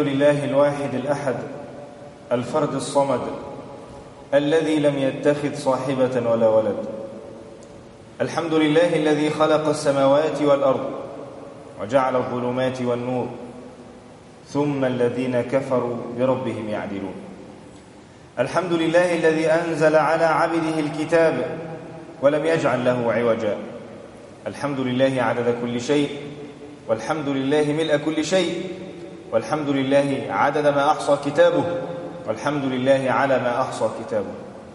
لله الواحد الأحد الفرد الصمد الذي لم يتخذ صاحبة ولا ولد. الحمد لله الذي خلق السماوات والأرض وجعل الظلمات والنور ثم الذين كفروا بربهم يعدلون. الحمد لله الذي أنزل على عبده الكتاب ولم يجعل له عوجا. الحمد لله عدد كل شيء، والحمد لله ملء كل شيء، والحمد لله عدد ما أحصى كتابه، والحمد لله على ما أحصى كتابه.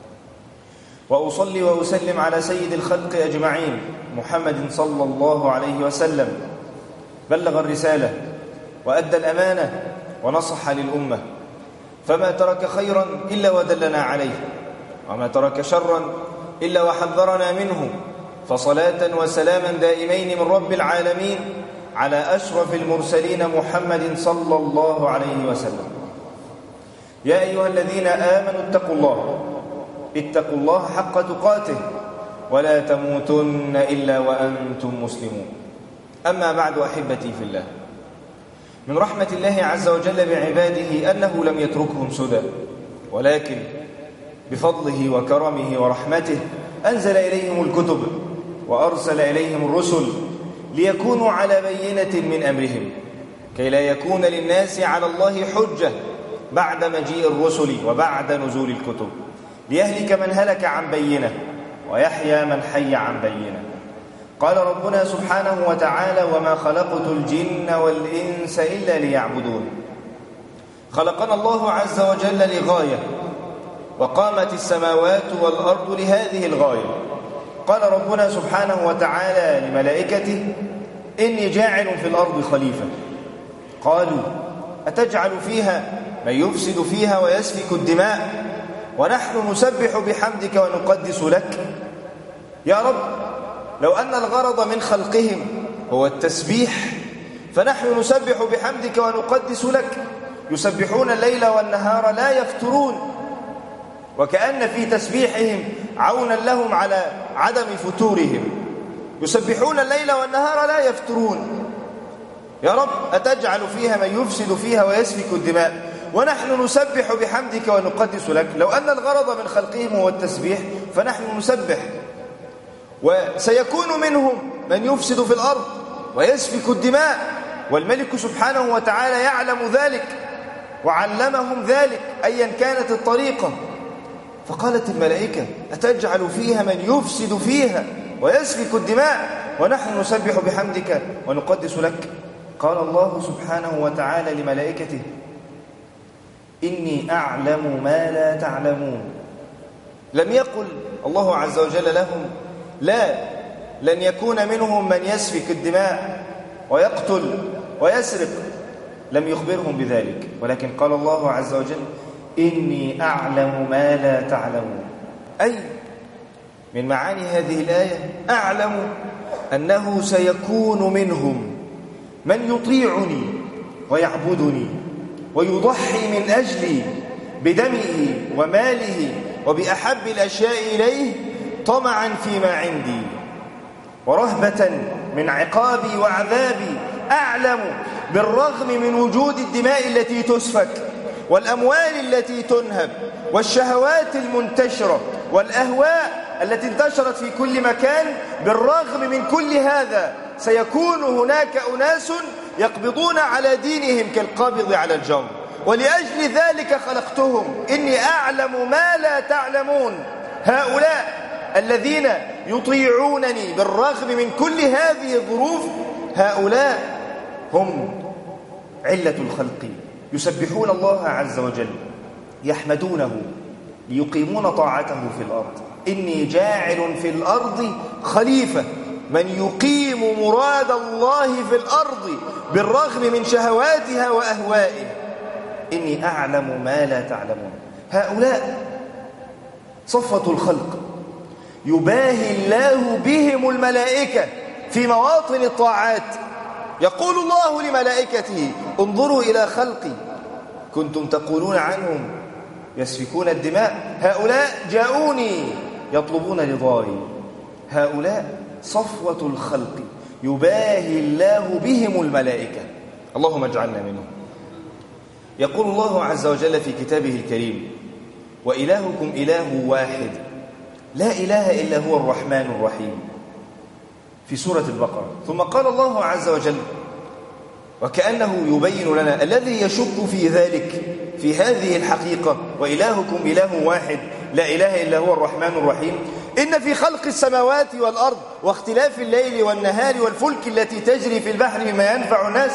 وأصلي وأسلم على سيد الخلق أجمعين محمد صلى الله عليه وسلم، بلغ الرسالة وأدى الأمانة ونصح للأمة، فما ترك خيرا إلا ودلنا عليه، وما ترك شرا إلا وحذرنا منه. فصلاة وسلاما دائمين من رب العالمين على أشرف المرسلين محمد صلى الله عليه وسلم. يا أيها الذين آمنوا اتقوا الله حق تقاته ولا تموتن إلا وأنتم مسلمون. أما بعد أحبتي في الله، من رحمة الله عز وجل بعباده أنه لم يتركهم سدى، ولكن بفضله وكرمه ورحمته أنزل إليهم الكتب وأرسل إليهم الرسل ليكونوا على بينة من أمرهم، كي لا يكون للناس على الله حجة بعد مجيء الرسل وبعد نزول الكتب، ليهلك من هلك عن بينة ويحيى من حي عن بينة. قال ربنا سبحانه وتعالى: وما خلقت الجن والإنس إلا ليعبدون. خلقنا الله عز وجل لغاية، وقامت السماوات والأرض لهذه الغاية. قال ربنا سبحانه وتعالى لملائكته: إني جاعل في الأرض خليفة. قالوا: أتجعل فيها من يفسد فيها ويسفك الدماء ونحن نسبح بحمدك ونقدس لك؟ يا رب، لو أن الغرض من خلقهم هو التسبيح فنحن نسبح بحمدك ونقدس لك. يسبحون الليل والنهار لا يفترون، وكأن في تسبيحهم عونا لهم على عدم فتورهم. يسبحون الليل والنهار لا يفترون. يا رب، أتجعل فيها من يفسد فيها ويسفك الدماء ونحن نسبح بحمدك ونقدس لك؟ لو أن الغرض من خلقهم هو التسبيح فنحن نسبح. وسيكون منهم من يفسد في الأرض ويسفك الدماء، والملك سبحانه وتعالى يعلم ذلك وعلمهم ذلك أيا كانت الطريقة. فقالت الملائكة: أتجعل فيها من يفسد فيها ويسفك الدماء ونحن نسبح بحمدك ونقدس لك؟ قال الله سبحانه وتعالى لملائكته: إني أعلم ما لا تعلمون. لم يقل الله عز وجل لهم: لا، لن يكون منهم من يسفك الدماء ويقتل ويسرق، لم يخبرهم بذلك، ولكن قال الله عز وجل: إني أعلم ما لا تعلمون. أي من معاني هذه الآية: أعلم أنه سيكون منهم من يطيعني ويعبدني ويضحي من أجلي بدمه وماله وبأحب الأشياء إليه طمعا فيما عندي ورهبة من عقابي وعذابي. أعلم بالرغم من وجود الدماء التي تسفك والأموال التي تنهب والشهوات المنتشرة والأهواء التي انتشرت في كل مكان، بالرغم من كل هذا سيكون هناك أناس يقبضون على دينهم كالقابض على الجمر، ولأجل ذلك خلقتهم. إني أعلم ما لا تعلمون. هؤلاء الذين يطيعونني بالرغم من كل هذه الظروف، هؤلاء هم علة الخلق، يسبحون الله عز وجل، يحمدونه، ليقيمون طاعته في الأرض. إني جاعل في الأرض خليفة، من يقيم مراد الله في الأرض بالرغم من شهواتها وأهوائها. إني أعلم ما لا تعلمون. هؤلاء صفوة الخلق، يباهي الله بهم الملائكة في مواطن الطاعات. يقول الله لملائكته: انظروا إلى خلقي كنتم تقولون عنهم يسفكون الدماء، هؤلاء جاءوني يطلبون رضاي. هؤلاء صفوة الخلق يباهي الله بهم الملائكة، اللهم اجعلنا منهم. يقول الله عز وجل في كتابه الكريم: وإلهكم إله واحد لا إله إلا هو الرحمن الرحيم، في سورة البقرة. ثم قال الله عز وجل وكأنه يبين لنا الذي يشك في ذلك، في هذه الحقيقة وإلهكم إله واحد لا إله إلا هو الرحمن الرحيم: إن في خلق السماوات والأرض واختلاف الليل والنهار والفلك التي تجري في البحر بما ينفع الناس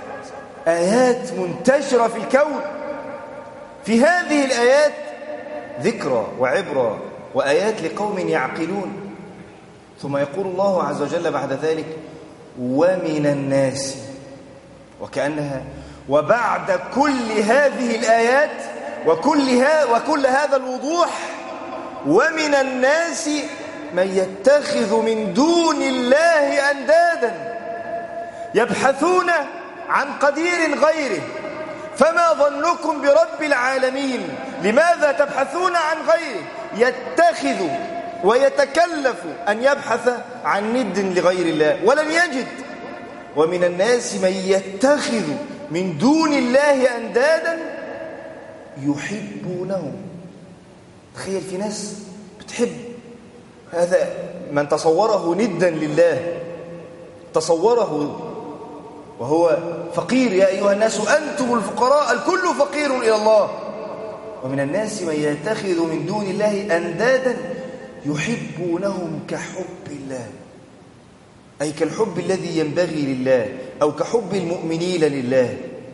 آيات منتشرة في الكون. في هذه الآيات ذكرى وعبرة وآيات لقوم يعقلون. ثم يقول الله عز وجل بعد ذلك: ومن الناس، وكأنها وبعد كل هذه الآيات وكل هذا الوضوح: ومن الناس من يتخذ من دون الله أندادا يبحثون عن قدير غيره، فما ظنكم برب العالمين؟ لماذا تبحثون عن غيره؟ يتخذ ويتكلف أن يبحث عن ند لغير الله ولن يجد. ومن الناس من يتخذ من دون الله أندادا يحبونهم. تخيل، في ناس بتحب هذا من تصوره ندا لله، تصوره وهو فقير. يا أيها الناس أنتم الفقراء، الكل فقير إلى الله. ومن الناس من يتخذ من دون الله أندادا يحبونهم كحب الله، أي كالحب الذي ينبغي لله، أو كحب المؤمنين لله.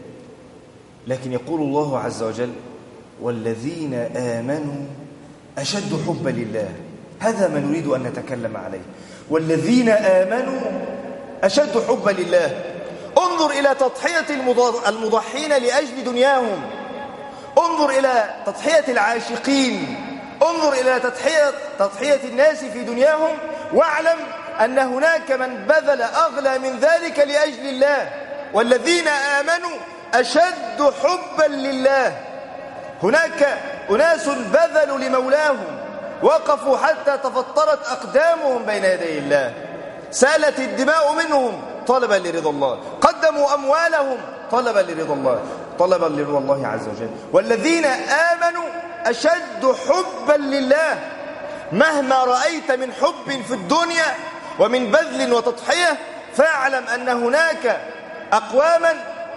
لكن يقول الله عز وجل: والذين آمنوا أشد حبا لله. هذا ما نريد أن نتكلم عليه. والذين آمنوا أشد حبا لله. انظر إلى تضحية المضحين لأجل دنياهم، انظر إلى تضحية العاشقين، انظر إلى تضحية الناس في دنياهم، واعلم أن هناك من بذل أغلى من ذلك لأجل الله. والذين آمنوا أشد حبا لله. هناك أناس بذلوا لمولاهم، وقفوا حتى تفطرت أقدامهم بين يدي الله، سالت الدماء منهم طلبا لرضا الله، قدموا أموالهم طلبا لرضا الله، طلبا لرضا الله عز وجل. والذين آمنوا أشد حبا لله. مهما رأيت من حب في الدنيا ومن بذل وتضحية، فاعلم أن هناك أقواما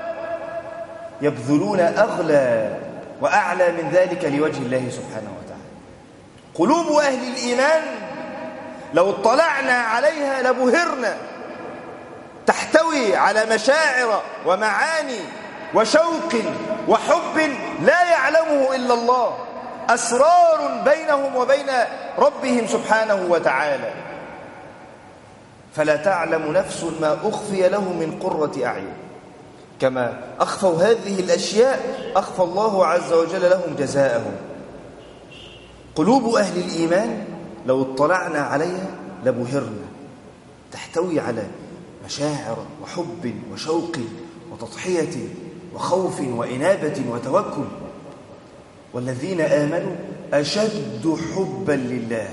يبذلون أغلى وأعلى من ذلك لوجه الله سبحانه وتعالى. قلوب أهل الإيمان لو اطلعنا عليها لبهرنا، تحتوي على مشاعر ومعاني وشوق وحب لا يعلمه إلا الله، أسرار بينهم وبين ربهم سبحانه وتعالى. فلا تعلم نفس ما أخفي لهم من قرة أعين. كما أخفوا هذه الأشياء أخفى الله عز وجل لهم جزاءهم. قلوب أهل الإيمان لو اطلعنا عليها لبهرنا، تحتوي على مشاعر وحب وشوق وتضحية وخوف وإنابة وتوكل. والذين آمنوا أشد حبا لله.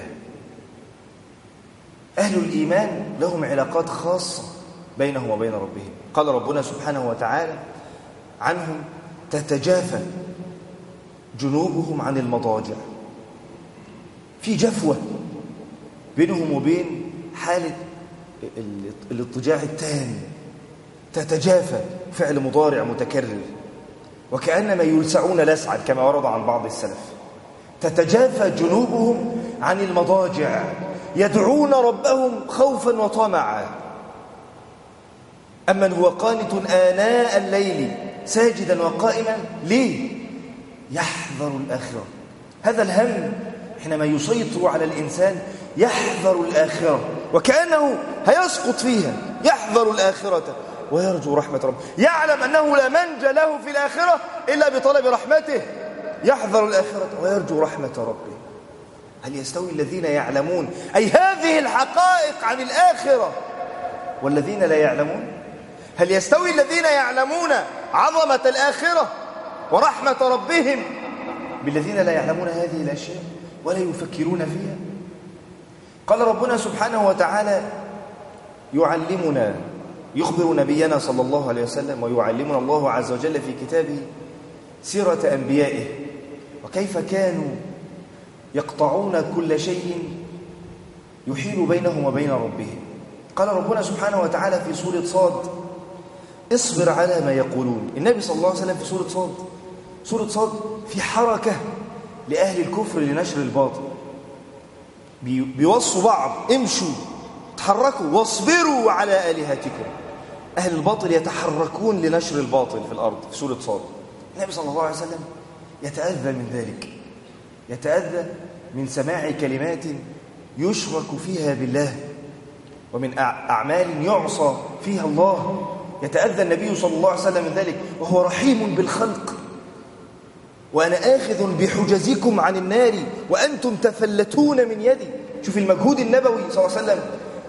أهل الإيمان لهم علاقات خاصة بينهم وبين ربهم. قال ربنا سبحانه وتعالى عنهم: تتجافى جنوبهم عن المضاجع. في جفوة بينهم وبين حالة الاضطجاع التام. تتجافى فعل مضارع متكرر، وكأنما يلسعون لسعا كما ورد عن بعض السلف. تتجافى جنوبهم عن المضاجع يدعون ربهم خوفا وطمعا. أمن هو قانت آناء الليل ساجدا وقائما ليه؟ يحذر الآخرة. هذا الهم حينما يسيطر على الإنسان، يحذر الآخرة وكأنه هيسقط فيها، يحذر الآخرة ويرجو رحمة ربه، يعلم أنه لا منجى له في الآخرة إلا بطلب رحمته، يحذر الآخرة ويرجو رحمة ربه. هل يستوي الذين يعلمون أي هذه الحقائق عن الآخرة والذين لا يعلمون؟ هل يستوي الذين يعلمون عظمة الآخرة ورحمة ربهم بالذين لا يعلمون هذه الأشياء ولا يفكرون فيها؟ قال ربنا سبحانه وتعالى يعلمنا، يخبر نبينا صلى الله عليه وسلم ويعلمنا الله عز وجل في كتابه سيرة أنبيائه وكيف كانوا يقطعون كل شيء يحيل بينهم وبين ربهم. قال ربنا سبحانه وتعالى في سورة صاد: اصبر على ما يقولون. النبي صلى الله عليه وسلم في سورة صاد في حركة لأهل الكفر لنشر الباطل، بيوصوا بعض: امشوا تحركوا واصبروا على آلهتكم. أهل الباطل يتحركون لنشر الباطل في الأرض في سورة صاد. النبي صلى الله عليه وسلم يتأذى من ذلك، يتأذى من سماع كلمات يشرك فيها بالله ومن أعمال يعصى فيها الله. يتأذى النبي صلى الله عليه وسلم من ذلك وهو رحيم بالخلق. وأنا آخذ بحجزكم عن النار وأنتم تفلتون من يدي. شوف المجهود النبوي صلى الله عليه وسلم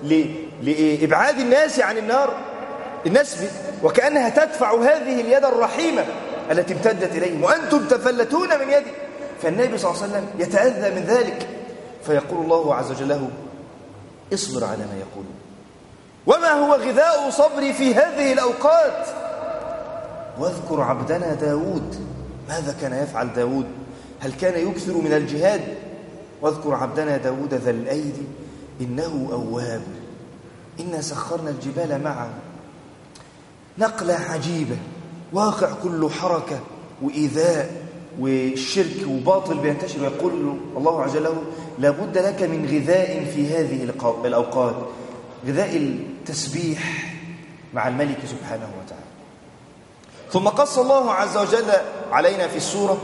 لإبعاد الناس عن النار. الناس وكأنها تدفع هذه اليد الرحيمة التي امتدت إليهم، وأنتم تفلتون من يدي. فالنبي صلى الله عليه وسلم يتأذى من ذلك، فيقول الله عز وجل له: اصبر على ما يقولون. وما هو غذاء صبري في هذه الأوقات؟ واذكر عبدنا داود. ماذا كان يفعل داود؟ هل كان يكثر من الجهاد؟ واذكر عبدنا داود ذا الأيدي إنه أواب إنا سخرنا الجبال معه. نقلة عجيبة، واقع كله حركة وإيذاء والشرك وباطل بينتشر. ويقول الله عز وجل: لابد لك من غذاء في هذه الأوقات، غذاء التسبيح مع الملك سبحانه وتعالى. ثم قص الله عز وجل علينا في السورة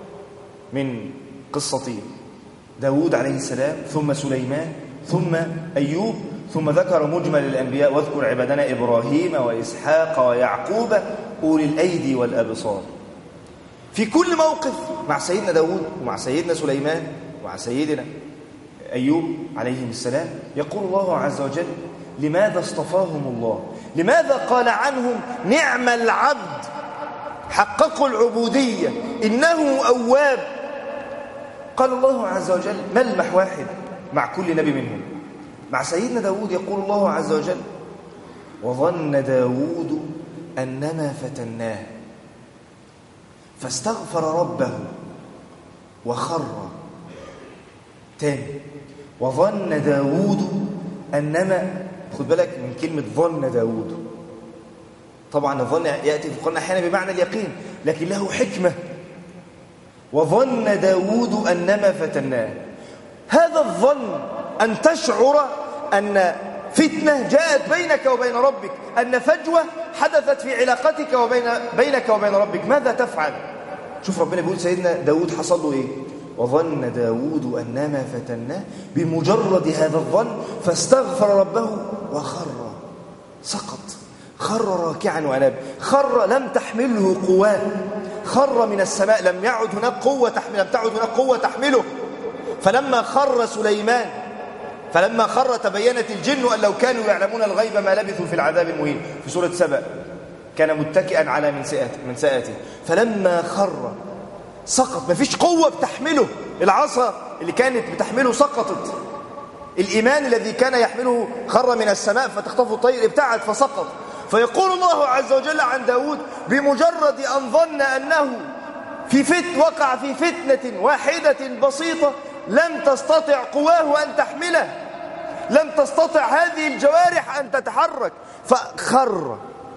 من قصة داود عليه السلام، ثم سليمان، ثم أيوب، ثم ذكر مجمل الأنبياء: واذكر عبادنا إبراهيم وإسحاق ويعقوب أولي الأيدي والأبصار. في كل موقف مع سيدنا داود ومع سيدنا سليمان ومع سيدنا أيوب عليهم السلام يقول الله عز وجل: لماذا اصطفاهم الله؟ لماذا قال عنهم: نعم العبد، حققوا العبودية، إنه أواب؟ قال الله عز وجل ملمح واحد مع كل نبي منهم. مع سيدنا داود يقول الله عز وجل: وظن داود أنما فتناه فاستغفر ربه وخر. تاني: وظن داود أنما، خد بالك من كلمة ظن داود. طبعا الظن يأتي في القرآن أحيانا بمعنى اليقين، لكن له حكمة. وظن داود أنما فتناه، هذا الظن أن تشعر أن فتنة جاءت بينك وبين ربك، أن فجوة حدثت في علاقتك بينك وبين ربك. ماذا تفعل؟ شوف ربنا بيقول سيدنا داود حصل له إيه؟ وظن داود أنما فتناه، بمجرد هذا الظن فاستغفر ربه وخر، سقط، خر راكعا وأناب. خر لم تحمله قواه، خر من السماء، لم تعد هناك قوة تحمله. فلما خر سليمان، فلما خر تبينت الجن أن لو كانوا يعلمون الغيب ما لبثوا في العذاب المهين في سورة سبأ. كان متكئا على منسأته، فلما خر سقط، ما فيش قوة بتحمله. العصا اللي كانت بتحمله سقطت، الإيمان الذي كان يحمله خر من السماء فتخطفه الطير، ابتعد فسقط. فيقول الله عز وجل عن داود: بمجرد أن ظن أنه وقع في فتنة واحدة بسيطة لم تستطع قواه أن تحمله، لم تستطع هذه الجوارح أن تتحرك، فخر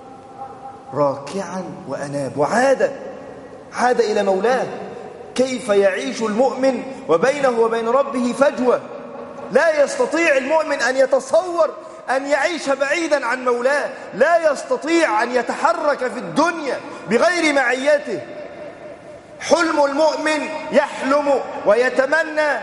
راكعا وأناب، عاد إلى مولاه. كيف يعيش المؤمن وبينه وبين ربه فجوة؟ لا يستطيع المؤمن أن يتصور أن يعيش بعيدا عن مولاه، لا يستطيع أن يتحرك في الدنيا بغير معيته. حلم المؤمن يحلم ويتمنى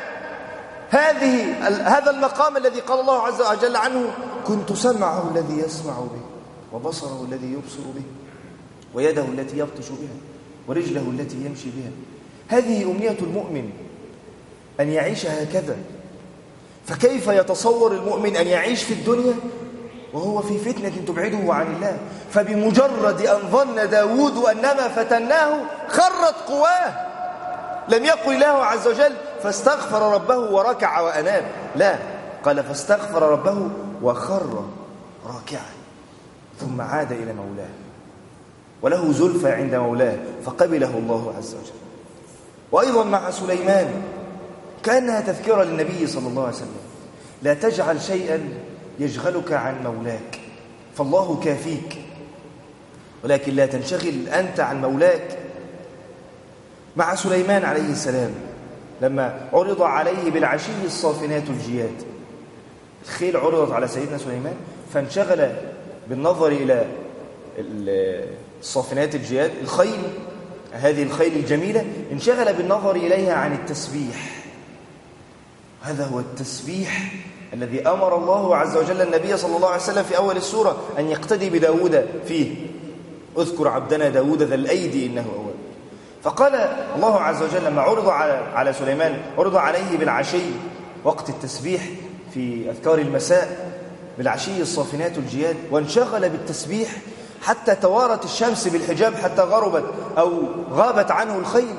هذا المقام الذي قال الله عز وجل عنه: كنت سمعه الذي يسمع به وبصره الذي يبصر به ويده التي يبطش بها ورجله التي يمشي بها. هذه أمنية المؤمن أن يعيش هكذا. فكيف يتصور المؤمن أن يعيش في الدنيا وهو في فتنة تبعده عن الله؟ فبمجرد أن ظن داود أنما فتناه خرت قواه. لم يقل الله عز وجل فاستغفر ربه وركع وأناب، لا، قال فاستغفر ربه وخر راكعا ثم عاد إلى مولاه. وله زلفى عند مولاه فقبله الله عز وجل. وأيضا مع سليمان كأنها تذكرة للنبي صلى الله عليه وسلم: لا تجعل شيئا يشغلك عن مولاك فالله كافيك، ولكن لا تنشغل أنت عن مولاك. مع سليمان عليه السلام لما عرض عليه بالعشي الصافنات الجياد، الخيل عرضت على سيدنا سليمان فانشغل بالنظر إلى الصافنات الجياد، الخيل، هذه الخيل الجميلة، انشغل بالنظر إليها عن التسبيح. هذا هو التسبيح الذي أمر الله عز وجل النبي صلى الله عليه وسلم في أول السورة أن يقتدي بداود فيه: اذكر عبدنا داود ذا الأيدي إنه أواب. فقال الله عز وجل لما عرض على سليمان، عرض عليه بالعشي وقت التسبيح في أذكار المساء بالعشي الصافنات الجياد، وانشغل بالتسبيح حتى توارت الشمس بالحجاب حتى غربت أو غابت عنه الخيل.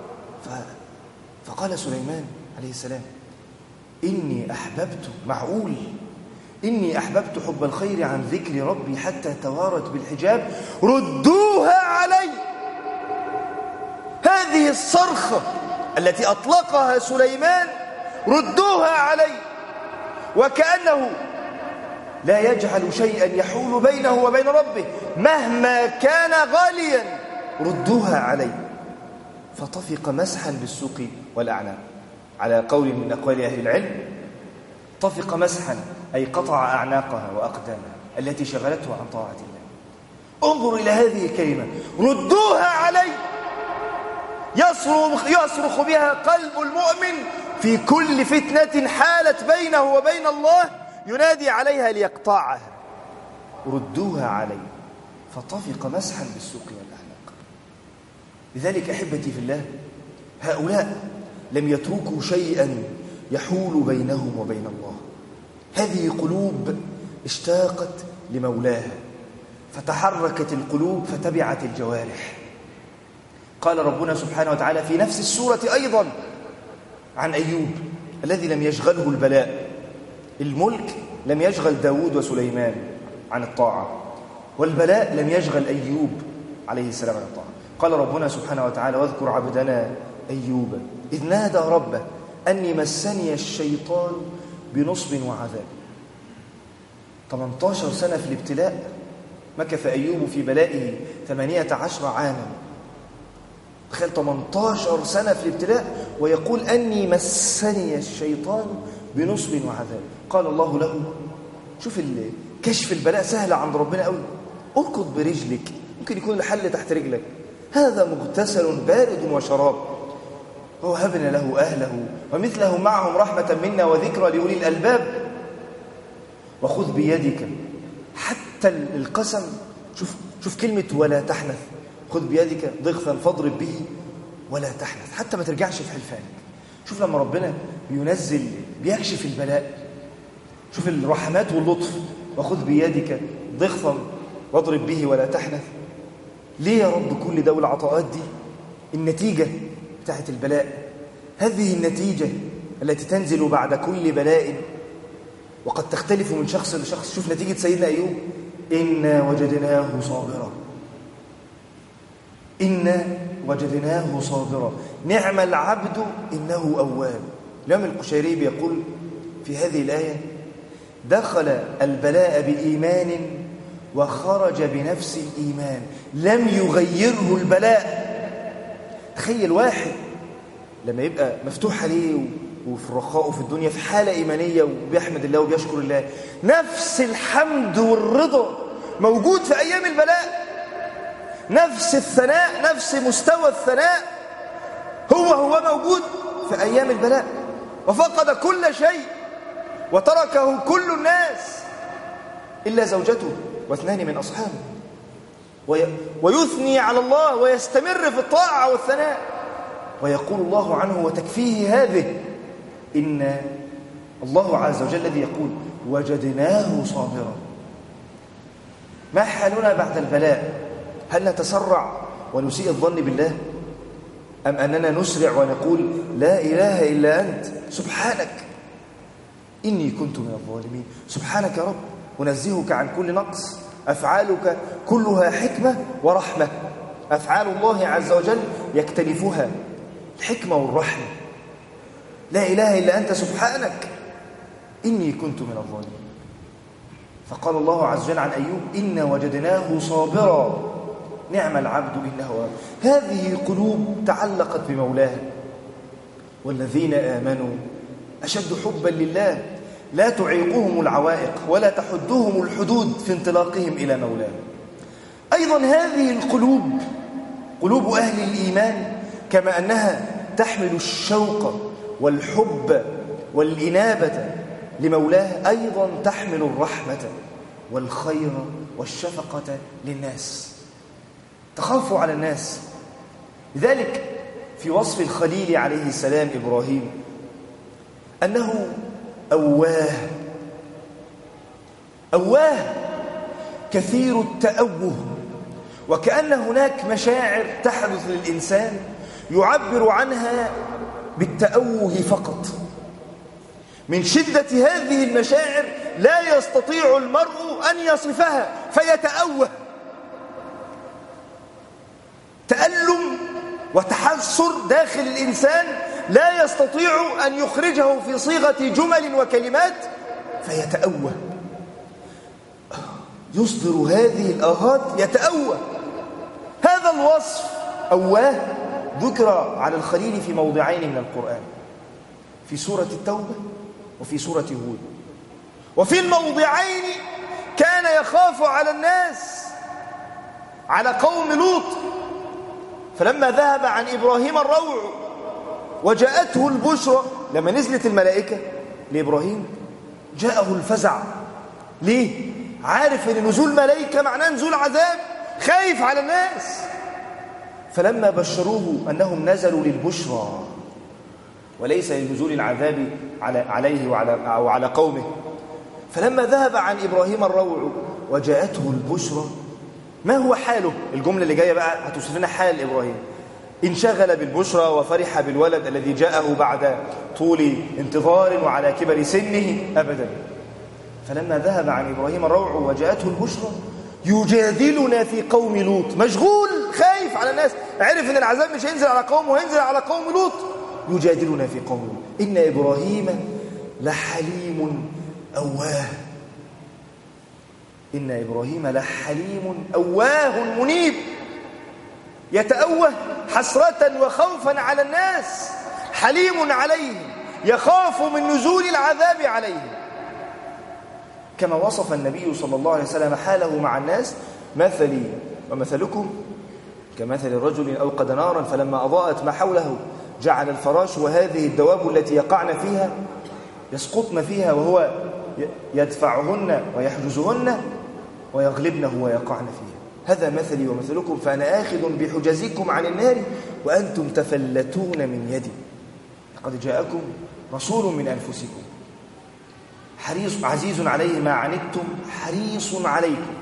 فقال سليمان عليه السلام: إني أحببت حب الخير عن ذكر ربي حتى توارت بالحجاب ردوها علي. هذه الصرخة التي أطلقها سليمان ردوها علي، وكأنه لا يجعل شيئا يحول بينه وبين ربه مهما كان غاليا، ردوها علي. فطفق مسحا بالسوق والأعناق، على قول من أقوال أهل العلم: طفق مسحا أي قطع أعناقها وأقدامها التي شغلته عن طاعة الله. انظر إلى هذه الكلمة: ردوها علي. يصرخ بها قلب المؤمن في كل فتنة حالت بينه وبين الله، ينادي عليها ليقطعها: ردوها علي. فطفق مسحا بالسوق والأعناق. لذلك أحبتي في الله، هؤلاء لم يتركوا شيئا يحول بينهم وبين الله. هذه قلوب اشتاقت لمولاها، فتحركت القلوب فتبعت الجوارح. قال ربنا سبحانه وتعالى في نفس السورة أيضا عن أيوب الذي لم يشغله البلاء. الملك لم يشغل داود وسليمان عن الطاعة، والبلاء لم يشغل أيوب عليه السلام عن الطاعة. قال ربنا سبحانه وتعالى: واذكر عبدنا أيوب إذ نادى ربه أني مسني الشيطان بنصب وعذاب. 18 سنة في الابتلاء، مكث أيوب في بلائه 18 عاما. تخيل 18 سنة في الابتلاء ويقول أني مسني الشيطان بنصب وعذاب. قال الله له: شوف كشف البلاء سهل عند ربنا قوي، اركض برجلك، ممكن يكون الحل تحت رجلك، هذا مغتسل بارد وشراب، ووهبنا له أهله ومثله معهم رحمة منا وذكرى لأولي الألباب. وخذ بيدك، حتى القسم، شوف كلمة ولا تحنث، خذ بيدك ضغثا فاضرب به ولا تحنث، حتى ما ترجعش في حلفانك. شوف لما ربنا بينزل بيكشف البلاء، شوف الرحمات واللطف. وخذ بيدك ضغثا واضرب به ولا تحنث. ليه يا رب كل ده والعطاءات دي؟ النتيجة بتاعت البلاء، هذه النتيجة التي تنزل بعد كل بلاء وقد تختلف من شخص لشخص. شوف نتيجة سيدنا أيوب: إنا وجدناه صابرا، إنا وجدناه صابرا نعم العبد إنه أواب. الإمام القشيري بيقول في هذه الآية: دخل البلاء بإيمان وخرج بنفس الإيمان، لم يغيره البلاء. تخيل واحد لما يبقى مفتوح عليه وفي الرخاء وفي الدنيا في حالة إيمانية وبيحمد الله وبيشكر الله، نفس الحمد والرضا موجود في أيام البلاء، نفس الثناء، نفس مستوى الثناء هو موجود في أيام البلاء. وفقد كل شيء وتركه كل الناس إلا زوجته واثنان من أصحابه، ويثني على الله ويستمر في الطاعة والثناء، ويقول الله عنه وتكفيه هذه: إن الله عز وجل الذي يقول وجدناه صابرا. ما حالنا بعد البلاء؟ هل نتسرع ونسيء الظن بالله، أم أننا نسرع ونقول لا إله إلا أنت سبحانك إني كنت من الظالمين؟ سبحانك يا رب، ونزهك عن كل نقص أفعالك كلها حكمة ورحمة. أفعال الله عز وجل يكتنفها الحكمة والرحمة. لا إله إلا أنت سبحانك إني كنت من الظالمين. فقال الله عز وجل عن أيوب إنا وجدناه صابرا نعم العبد إنه أواب. هذه قلوب تعلقت بمولاها. والذين آمنوا أشد حبا لله لا تعيقهم العوائق ولا تحدهم الحدود في انطلاقهم إلى مولاه. أيضا هذه القلوب قلوب أهل الإيمان كما أنها تحمل الشوق والحب والإنابة لمولاه أيضا تحمل الرحمة والخير والشفقة للناس، تخاف على الناس. لذلك في وصف الخليل عليه السلام إبراهيم أنه أواه كثير التأوه، وكأن هناك مشاعر تحدث للإنسان يعبر عنها بالتأوه فقط. من شدة هذه المشاعر لا يستطيع المرء أن يصفها فيتأوه. تألم وتحسر داخل الإنسان لا يستطيع أن يخرجه في صيغة جمل وكلمات فيتأوه، يصدر هذه الآهات يتأوه. هذا الوصف أواه ذكر على الخليل في موضعين من القرآن، في سورة التوبة وفي سورة هود. وفي الموضعين كان يخاف على الناس، على قوم لوط. فلما ذهب عن إبراهيم الروع وجاءته البشرى، لما نزلت الملائكة لإبراهيم جاءه الفزع. ليه؟ عارف أن نزول ملائكة معناه نزول عذاب، خايف على الناس. فلما بشروه أنهم نزلوا للبشرى وليس لنزول العذاب عليه وعلى قومه، فلما ذهب عن إبراهيم الروع وجاءته البشرى، ما هو حاله؟ الجملة اللي جاية بقى هتوصف لنا حال إبراهيم. انشغل بالبشرى وفرح بالولد الذي جاءه بعد طول انتظار وعلى كبر سنه أبدا. فلما ذهب عن إبراهيم الروع وجاءته البشرى يجادلنا في قوم لوط، مشغول خايف على الناس، عرف أن العذاب مش هينزل على قوم وهينزل على قوم لوط. يجادلنا في قوم لوط إن إبراهيم لحليم أواه. إن إبراهيم لحليم أواه منيب، يتأوه حسرة وخوفا على الناس، حليم عليهم، يخاف من نزول العذاب عليهم. كما وصف النبي صلى الله عليه وسلم حاله مع الناس: مثلي ومثلكم كمثل رجل أوقد نارا فلما أضاءت ما حوله جعل الفراش وهذه الدواب التي يقعن فيها يسقطن فيها وهو يدفعهن ويحجزهن ويغلبنه ويقعن فيها. هذا مثلي ومثلكم فأنا آخذ بحجزكم عن النار وأنتم تفلتون من يدي. لقد جاءكم رسول من أنفسكم حريص عزيز عليه ما عنتم حريص عليكم.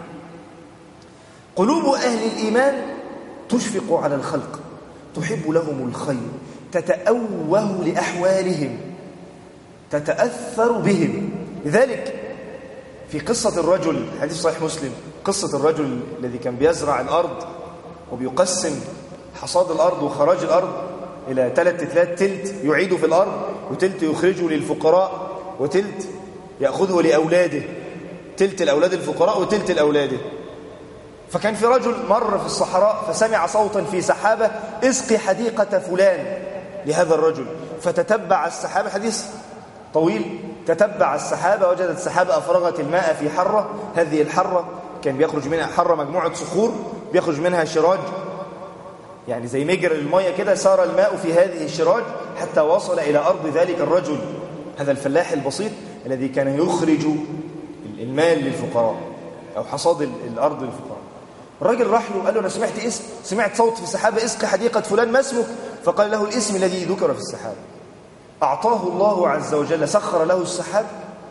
قلوب أهل الإيمان تشفق على الخلق، تحب لهم الخير، تتأوه لأحوالهم، تتأثر بهم. لذلك في قصة الرجل، حديث صحيح مسلم، قصة الرجل الذي كان بيزرع الأرض وبيقسم حصاد الأرض وخراج الأرض إلى 3 تلت يعيده في الأرض وتلت يخرجه للفقراء وتلت يأخذه لأولاده، تلت الأولاد الفقراء وتلت الأولاده. فكان في رجل مر في الصحراء فسمع صوتا في سحابة: اسقي حديقة فلان لهذا الرجل. فتتبع السحابة، حديث طويل، تتبع السحابة وجدت السحابة أفرغت الماء في حرة. هذه الحرة كان بيخرج منها حرة مجموعة صخور بيخرج منها شراج، يعني زي مجرى المية كده. سار الماء في هذه الشراج حتى وصل إلى أرض ذلك الرجل، هذا الفلاح البسيط الذي كان يخرج المال للفقراء أو حصاد الأرض للفقراء. الراجل راح له قال له: أنا سمعت صوت في السحابة: اسقي حديقة فلان، ما اسمك؟ فقال له: الاسم الذي ذكر في السحابة. أعطاه الله عز وجل، سخر له السحاب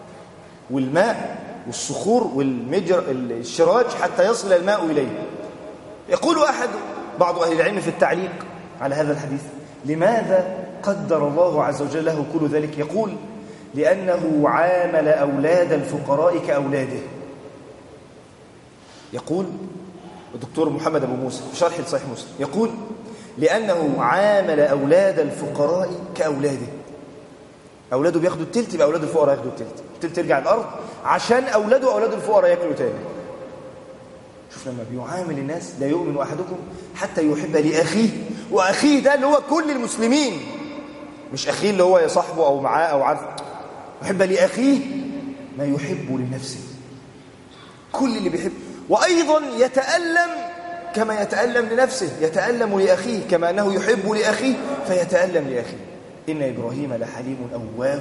والماء والصخور والمجر الشراج حتى يصل الماء إليه. يقول بعض أهل العلم في التعليق على هذا الحديث: لماذا قدر الله عز وجل له كل ذلك؟ يقول: لأنه عامل أولاد الفقراء كأولاده. يقول الدكتور محمد أبو موسى في شرح صحيح مسلم، يقول لأنه عامل أولاد الفقراء كأولاده. أولاده بياخدوا التلت، يبقى أولاد الفقراء ياخدوا التلت يرجع الأرض عشان أولاده وأولاد الفقراء ياكلوا تاني. شوف لما بيعامل الناس، لا يؤمن أحدكم حتى يحب لأخيه، وأخيه ده اللي هو كل المسلمين، مش أخيه اللي هو صاحبه أو معاه أو عارف، يحب لأخيه ما يحب لنفسه. كل اللي بيحب، وأيضا يتألم كما يتألم لنفسه، يتألم لأخيه كما أنه يحب لأخيه فيتألم لأخيه. إن إبراهيم لحليم أواه.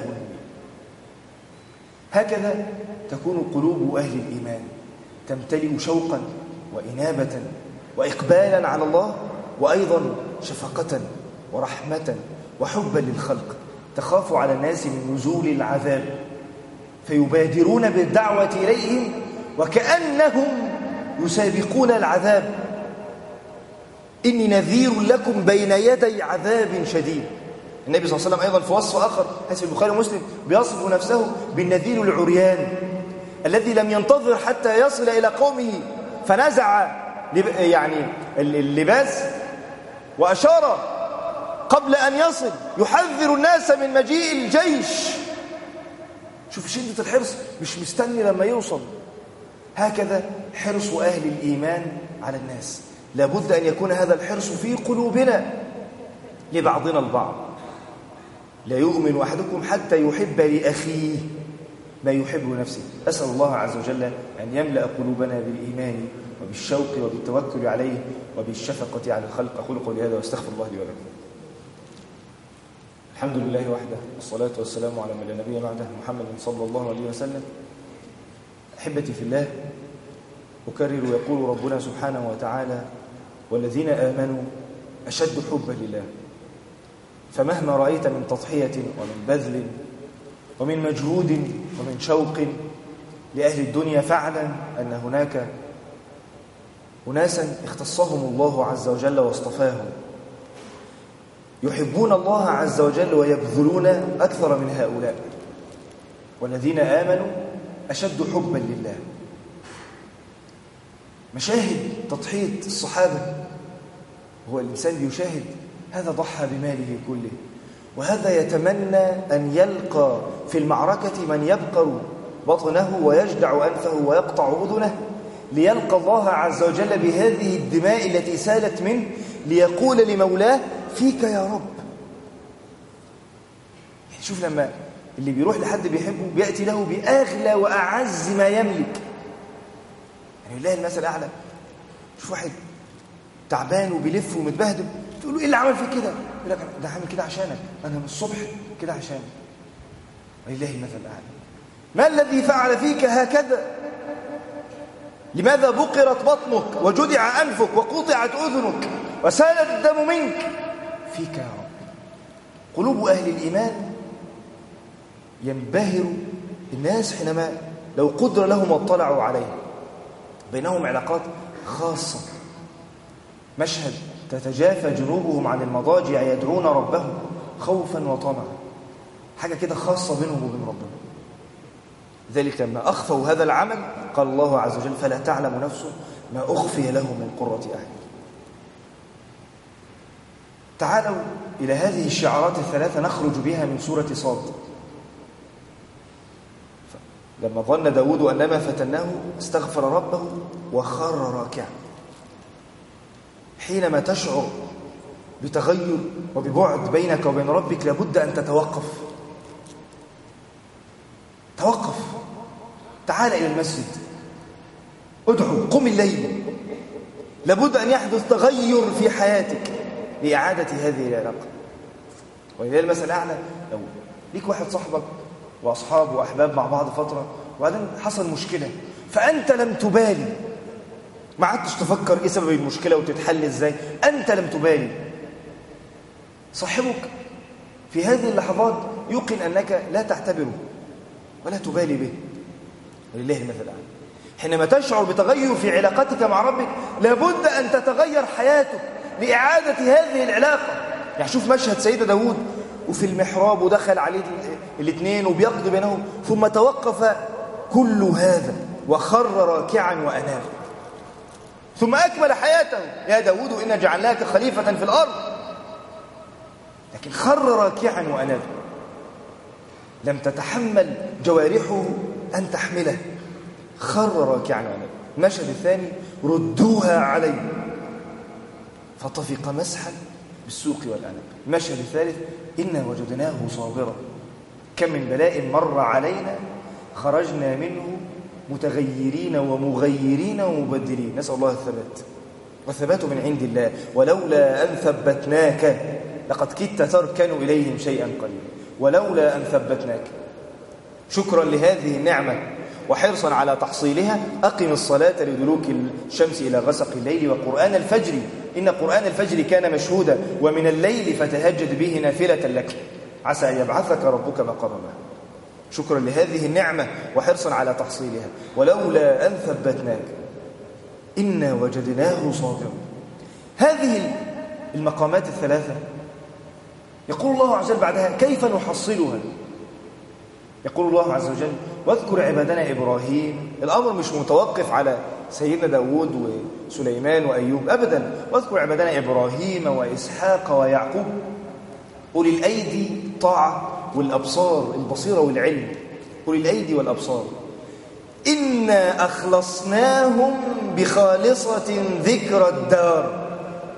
هكذا تكون قلوب أهل الإيمان، تمتلئ شوقا وإنابة وإقبالا على الله، وأيضا شفقة ورحمة وحبا للخلق، تخاف على الناس من نزول العذاب فيبادرون بالدعوة إليهم وكأنهم يسابقون العذاب. إني نذير لكم بين يدي عذاب شديد. النبي صلى الله عليه وسلم أيضا في وصف آخر حسب البخاري ومسلم بيصف نفسه بالنذير العريان الذي لم ينتظر حتى يصل إلى قومه فنزع اللباس وأشار قبل أن يصل يحذر الناس من مجيء الجيش. شوف شدة الحرص، مش مستني لما يوصل. هكذا حرص أهل الإيمان على الناس، لابد أن يكون هذا الحرص في قلوبنا لبعضنا البعض. لا يؤمن أحدكم حتى يحب لأخيه ما يحب لنفسه. أسأل الله عز وجل أن يملأ قلوبنا بالإيمان وبالشوق وبالتوكل عليه وبالشفقة على الخلق. أقول قولي هذا واستغفر الله لي ولكم. الحمد لله وحده، والصلاة والسلام على من لا نبي بعده، محمد صلى الله عليه وسلم. أحبتي في الله، أكرر يقول ربنا سبحانه وتعالى: والذين آمنوا أشد حبا لله. فمهما رأيت من تضحية ومن بذل ومن مجهود ومن شوق لأهل الدنيا، فاعلم أن هناك أناسا اختصهم الله عز وجل واصطفاهم، يحبون الله عز وجل ويبذلون أكثر من هؤلاء. والذين آمنوا أشد حبا لله. مشاهد تضحية الصحابة، هو الإنسان بيشاهد هذا ضحى بماله كله، وهذا يتمنى أن يلقى في المعركة من يبقر بطنه ويجدع أنفه ويقطع أذنه ليلقى الله عز وجل بهذه الدماء التي سالت منه، ليقول لمولاه: فيك يا رب. شوف لما اللي بيروح لحد بيحبه بيأتي له بأغلى وأعز ما يملك. يعني لله المثل الأعلى. شوف واحد تعبان وبيلف ومتبهدل، تقول له: إيه اللي عمل فيك كده؟ يقول لك: ده عامل كده عشانك، أنا من الصبح كده عشانك. ولله المثل الأعلى. ما الذي فعل فيك هكذا؟ لماذا بقرت بطنك وجدع أنفك وقطعت أذنك وسال الدم منك؟ فيك يا رب. قلوب أهل الإيمان ينبهر الناس حينما لو قدر لهم واطلعوا عليه. بينهم علاقات خاصة. مشهد: تتجافى جنوبهم عن المضاجع يدعون ربهم خوفا وطمعا. حاجة كده خاصة بينهم وبين ربنا. ذلك لما أخفوا هذا العمل قال الله عز وجل: فلا تعلم نفس ما أخفي له من قرة أعين. تعالوا إلى هذه الشعارات الثلاثة نخرج بها من سورة صاد. لما ظن داود أنما فتناه استغفر ربه وخر راكعا. حينما تشعر بتغير وببعد بينك وبين ربك لابد أن تتوقف. توقف، تعال إلى المسجد، ادعو، قم الليل. لابد أن يحدث تغير في حياتك لإعادة هذه العلاقة. ولذلك المثل الأعلى، لو ليك واحد صاحبك وأصحاب وأحباب مع بعض فترة وبعدين حصل مشكلة فأنت لم تبالي، ما عدتش تفكر إيه سبب المشكلة وتتحل إزاي، أنت لم تبالي. صاحبك في هذه اللحظات يوقن أنك لا تعتبره ولا تبالي به. ولله المثل الأعلى. حينما تشعر بتغير في علاقتك مع ربك لابد أن تتغير حياتك لإعادة هذه العلاقة. يعني شوف مشهد سيدنا داود وفي المحراب ودخل عليه الاثنين وبيقضي بينهم، ثم توقف كل هذا وخر راكعا وأناب. ثم أكمل حياته: يا داود إنا جعلناك خليفة في الأرض. لكن خر راكعا وأناب، لم تتحمل جوارحه أن تحمله، خر راكعا وأناب. المشهد الثاني: ردوها علي، فطفق مسحا بالسوق والأعناق. المشهد الثالث: إنا وجدناه صابرا، كم من بلاء مر علينا خرجنا منه متغيرين ومغيرين ومبدلين. نسأل الله الثبات، والثبات من عند الله. ولولا أن ثبتناك لقد كدت تركن إليهم شيئا قليلا، ولولا أن ثبتناك. شكرا لهذه النعمة وحرصا على تحصيلها، أقم الصلاة لدلوك الشمس إلى غسق الليل وقرآن الفجر إن قرآن الفجر كان مشهودا، ومن الليل فتهجد به نافلة لك عسى أن يبعثك ربك مقاما محمودا. شكرا لهذه النعمة وحرصا على تحصيلها. ولولا أن ثبتناك إنا وجدناه صابرا. هذه المقامات الثلاثة يقول الله عز وجل بعدها: كيف نحصلها؟ يقول الله عز وجل: واذكر عبادنا إبراهيم. الأمر مش متوقف على سيدنا داود وسليمان وأيوب أبدا. واذكر عبادنا إبراهيم وإسحاق ويعقوب أولي الأيدي طاعة والأبصار البصيرة والعلم، أولي الأيدي والأبصار. إنا أخلصناهم بخالصة ذكر الدار.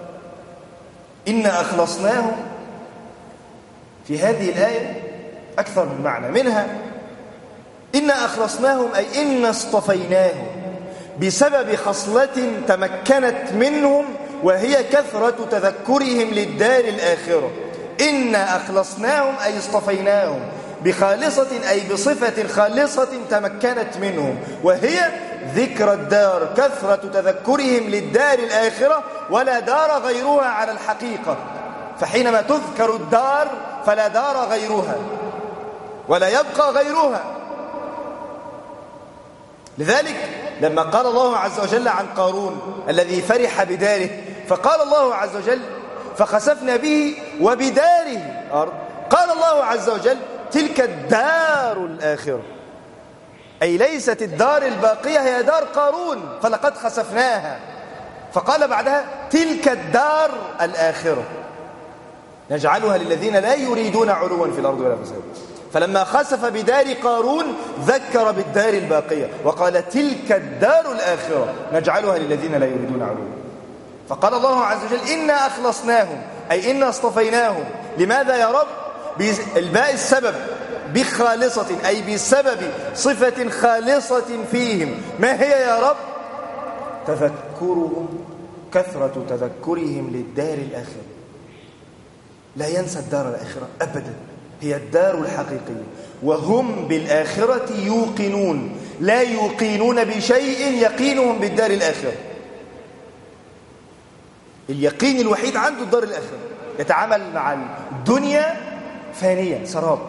إنا أخلصناهم في هذه الآية أكثر من معنى، منها إنا أخلصناهم أي إنا اصطفيناهم بسبب خصلة تمكنت منهم، وهي كثرة تذكرهم للدار الآخرة. إنا أخلصناهم أي اصطفيناهم بخالصة أي بصفة خالصة تمكنت منهم، وهي ذكر الدار، كثرة تذكرهم للدار الآخرة، ولا دار غيرها على الحقيقة. فحينما تذكر الدار فلا دار غيرها ولا يبقى غيرها. لذلك لما قال الله عز وجل عن قارون الذي فرح بداره، فقال الله عز وجل: فخسفنا به وبداره أرض. قال الله عز وجل: تلك الدار الآخرة، أي ليست الدار الباقية هي دار قارون فلقد خسفناها. فقال بعدها: تلك الدار الآخرة نجعلها للذين لا يريدون علوا في الأرض ولا فسادا. فلما خسف بدار قارون ذكر بالدار الباقية وقال: تلك الدار الآخرة نجعلها للذين لا يريدون علوا. فقال الله عز وجل: إنا أخلصناهم أي إنا اصطفيناهم. لماذا يا رب؟ الباء السبب، بخالصة أي بسبب صفة خالصة فيهم. ما هي يا رب؟ تذكرهم، كثرة تذكرهم للدار الآخرة. لا ينسى الدار الآخرة أبدا، هي الدار الحقيقية، وهم بالآخرة يوقنون، لا يوقنون بشيء يقينهم بالدار الآخرة. اليقين الوحيد عنده الدار الآخرة، يتعامل مع الدنيا فانية سراب.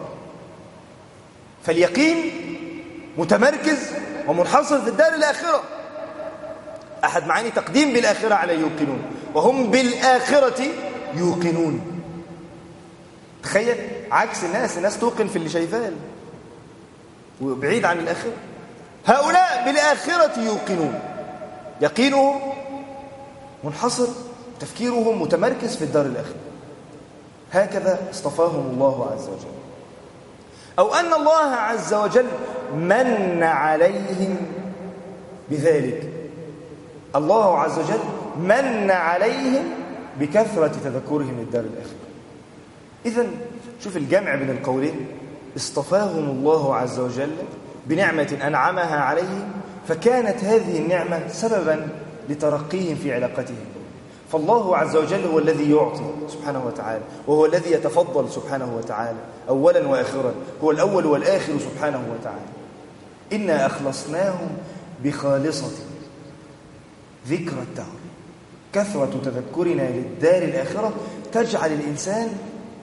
فاليقين متمركز ومنحصر في الدار الآخرة. أحد معاني تقديم بالآخرة على يوقنون، وهم بالآخرة يوقنون. تخيل عكس الناس توقن في اللي شايفاه وبعيد عن الآخرة. هؤلاء بالآخرة يوقنون، يقينهم منحصر، تفكيرهم متمركز في الدار الآخرة. هكذا اصطفاهم الله عز وجل. أو أن الله عز وجل من عليهم بذلك. الله عز وجل من عليهم بكثرة تذكرهم الدار الآخرة. إذن شوف الجمع بين القولين: اصطفاهم الله عز وجل بنعمة أنعمها عليهم، فكانت هذه النعمة سببا لترقيهم في علاقتهم. فالله عز وجل هو الذي يعطي سبحانه وتعالى، وهو الذي يتفضل سبحانه وتعالى أولا وآخرا، هو الأول والآخر سبحانه وتعالى. إنا أخلصناهم بخالصة ذكر الدار. كثرة تذكرنا للدار الآخرة تجعل الإنسان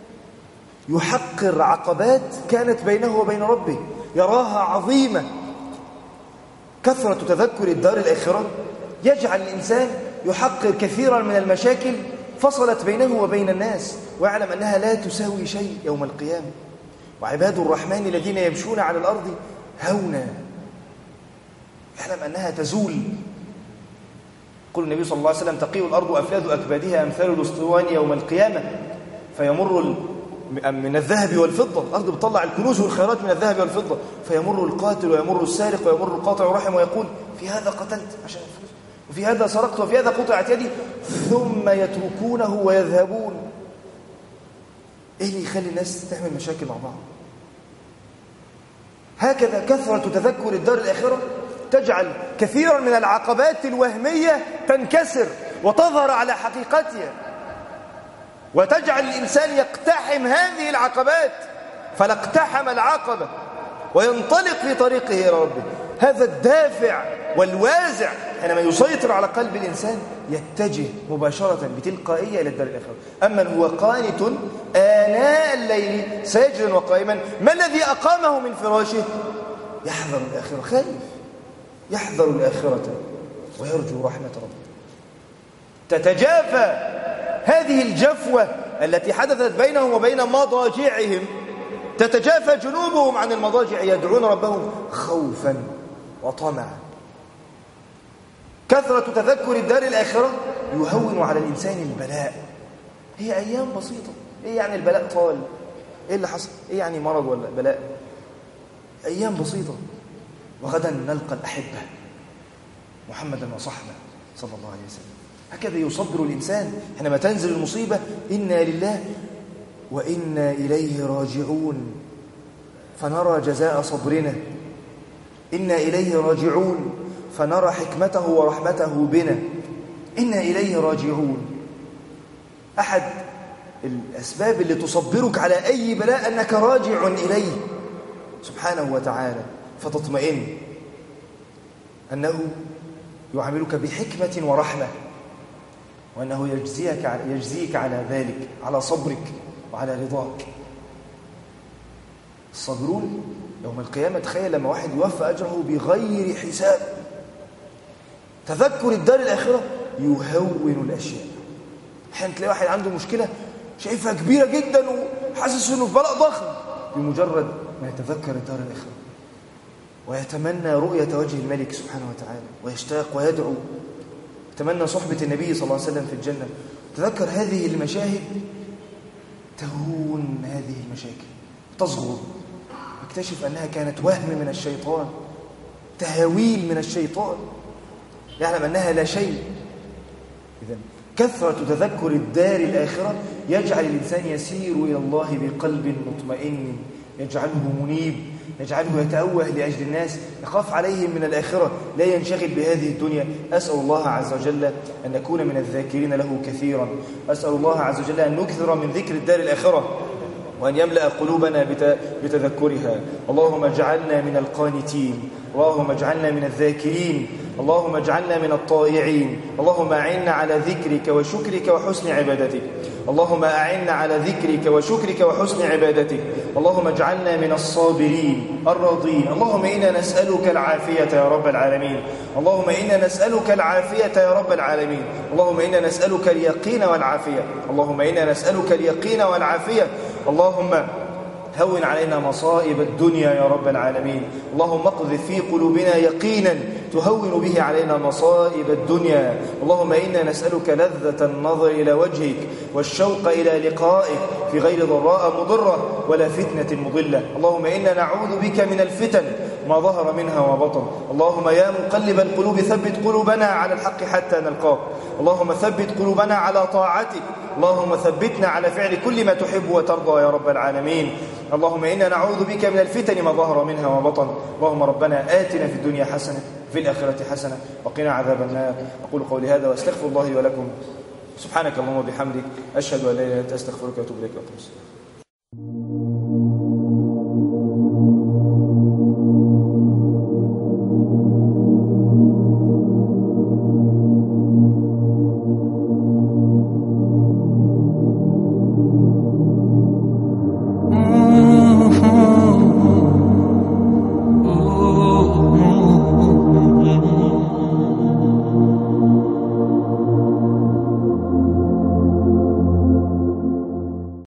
يحقر عقبات كانت بينه وبين ربه، يراها عظيمة. كثرة تذكر الدار الآخرة يجعل الإنسان يحقر كثيرا من المشاكل فصلت بينه وبين الناس، ويعلم أنها لا تساوي شيء يوم القيامة. وعباد الرحمن الذين يمشون على الأرض هونا، يعلم أنها تزول. يقول النبي صلى الله عليه وسلم تقيء الأرض أفلاذ أكبادها أمثال الأسطوان يوم القيامة فيمر من الذهب والفضة. الأرض بتطلع الكنوز والخيرات من الذهب والفضة، فيمر القاتل ويمر السارق ويمر القاطع رحم ويقول في هذا قتلت عشان الفلوس، وفي هذا سرقت، وفي هذا قطعت يدي، ثم يتركونه ويذهبون. إيه اللي يخلي الناس تعمل مشاكل مع بعض؟ هكذا كثرة تذكر الدار الآخرة تجعل كثيرا من العقبات الوهمية تنكسر وتظهر على حقيقتها، وتجعل الإنسان يقتحم هذه العقبات، فلا اقتحم العقبة وينطلق في طريقه إلى ربه. هذا الدافع والوازع حينما يسيطر على قلب الإنسان يتجه مباشرة بتلقائية إلى الدار الآخرة. أما هو قانت آناء الليل ساجدا وقائما، ما الذي أقامه من فراشه؟ يحذر الآخرة، خايف، يحذر الآخرة ويرجو رحمة ربه. تتجافى هذه الجفوة التي حدثت بينهم وبين مضاجعهم، تتجافى جنوبهم عن المضاجع يدعون ربهم خوفا وطمعا. كثرة تذكر الدار الآخرة يهون على الإنسان البلاء. هي أيام بسيطة، إيه يعني البلاء طال؟ إيه اللي حصل؟ إيه يعني مرض ولا بلاء؟ أيام بسيطة، وغدا نلقى الأحبة محمدا وصحبه صلى الله عليه وسلم. هكذا يصبر الإنسان حينما تنزل المصيبة: إنا لله وإنا إليه راجعون، فنرى جزاء صبرنا. إنا إليه راجعون فنرى حكمته ورحمته بنا. إنا إليه راجعون. أحد الأسباب اللي تصبرك على أي بلاء أنك راجع إليه سبحانه وتعالى، فتطمئن أنه يعاملك بحكمة ورحمة، وأنه يجزيك على ذلك، على صبرك وعلى رضاك. الصابرون يوم القيامة، تخيل لما واحد يوفى أجره بغير حساب. تذكر الدار الآخرة يهون الأشياء. أحيانا تلاقي واحد عنده مشكلة شايفها كبيرة جدا وحاسس أنه في بلاء ضخم، بمجرد ما يتذكر الدار الآخرة ويتمنى رؤية وجه الملك سبحانه وتعالى، ويشتاق ويدعو، يتمنى صحبة النبي صلى الله عليه وسلم في الجنة. تذكر هذه المشاهد تهون هذه المشاكل، تصغر، واكتشف أنها كانت وهم من الشيطان، تهاويل من الشيطان، يعلم أنها لا شيء. إذن كثرة تذكر الدار الآخرة يجعل الإنسان يسير إلى الله بقلب مطمئن، يجعله منيب، يجعله يتأوه لأجل الناس، يخاف عليهم من الآخرة، لا ينشغل بهذه الدنيا. أسأل الله عز وجل أن نكون من الذاكرين له كثيرا. أسأل الله عز وجل أن نكثر من ذكر الدار الآخرة، وأن يملأ قلوبنا بتذكرها. اللهم اجعلنا من القانتين، اللهم اجعلنا من الذاكرين، اللهم اجعلنا من الطائعين. اللهم أعنا على ذكرك وشكرك وحسن عبادتك. اللهم أعنا على ذكرك وشكرك وحسن عبادتك. اللهم اجعلنا من الصابرين الراضين. اللهم إنا نسألك العافية يا رب العالمين. اللهم إنا نسألك العافية يا رب العالمين. اللهم إنا نسألك اليقين والعافية. اللهم إنا نسألك اليقين والعافية. اللهم هون علينا مصائب الدنيا يا رب العالمين. اللهم اقذف في قلوبنا يقينا تهون به علينا مصائب الدنيا. اللهم إنا نسألك لذة النظر إلى وجهك والشوق إلى لقائك في غير ضراء مضرة ولا فتنة مضلة. اللهم إنا نعوذ بك من الفتن ما ظهر منها وبطن. اللهم يا مقلب القلوب ثبت قلوبنا على الحق حتى نلقاك. اللهم ثبت قلوبنا على طاعتك. اللهم ثبتنا على فعل كل ما تحب وترضى يا رب العالمين. اللهم إنا نعوذ بك من الفتن ما ظهر منها وبطن. اللهم ربنا آتنا في الدنيا حسنة في الآخرة حسنة وقنا عذاب النار. أقول قولي هذا وأستغفر الله لي ولكم. سبحانك اللهم وبحمدك، أشهد أن لا إله إلا أنت، أستغفرك وأتوب إليك.